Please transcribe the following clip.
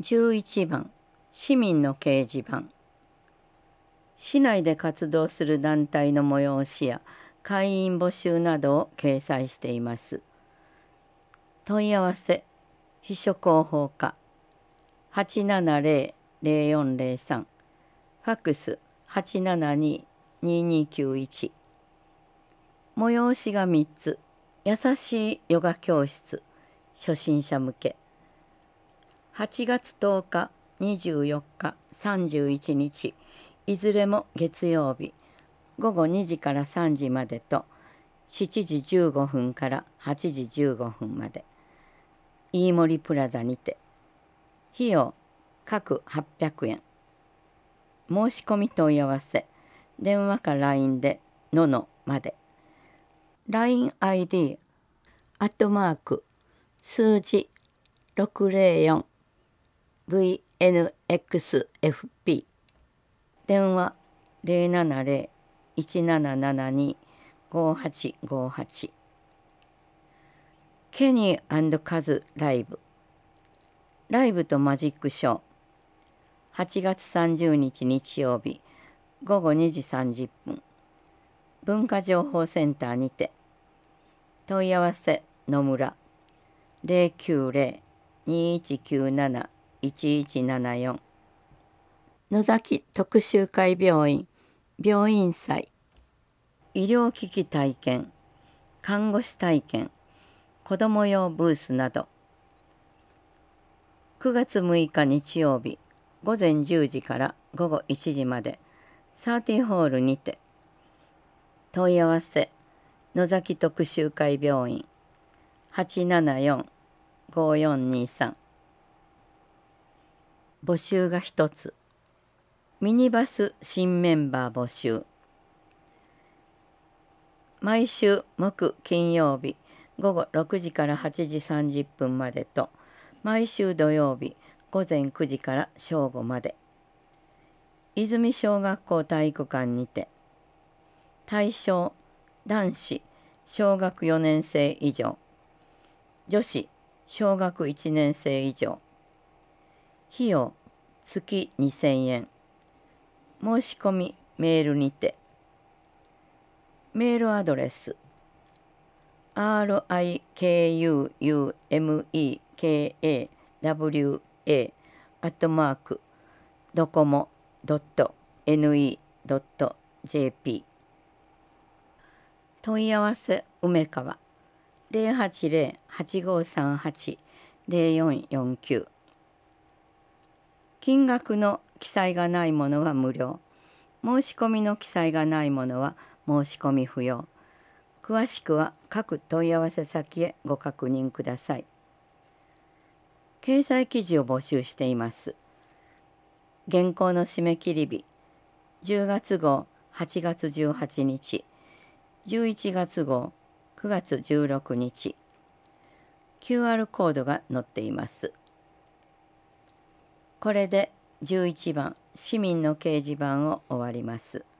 11番市民の掲示板。市内で活動する団体の催しや会員募集などを掲載しています。問い合わせ秘書広報課 870-0403 ファックス 872-2291。催しが3つ。優しいヨガ教室初心者向け。8月10日、24日、31日、いずれも月曜日、午後2時から3時までと、7時15分から8時15分まで。飯森プラザにて。費用、各800円。申し込み問い合わせ、電話か LINE で、ののまで。LINE ID、数字604、VNXFP。電話070-1772-5858。ケニー&カズライブ。ライブとマジックショー。8月30日日曜日午後2時30分。文化情報センターにて。問い合わせ野村090-2197-1174。野崎徳洲会病院病院祭。医療機器体験、看護師体験、子ども用ブースなど。9月6日日曜日午前10時から午後1時までサーティホールにて。問い合わせ野崎徳洲会病院 874-5423。募集が1つ。ミニバス新メンバー募集。毎週木金曜日午後6時から8時30分までと、毎週土曜日午前9時から正午まで。泉小学校体育館にて。対象男子小学4年生以上、女子小学1年生以上。費用月2000円。申し込みメールにて。メールアドレス rikumeKAWA@docomo.ne.jp。 問い合わせ梅川 080-8538-0449。金額の記載がないものは無料。申し込みの記載がないものは申し込み不要。詳しくは各問い合わせ先へご確認ください。掲載記事を募集しています。原稿の締め切り日、10月号8月18日、11月号9月16日。QR コードが載っています。これで11番市民の掲示板を終わります。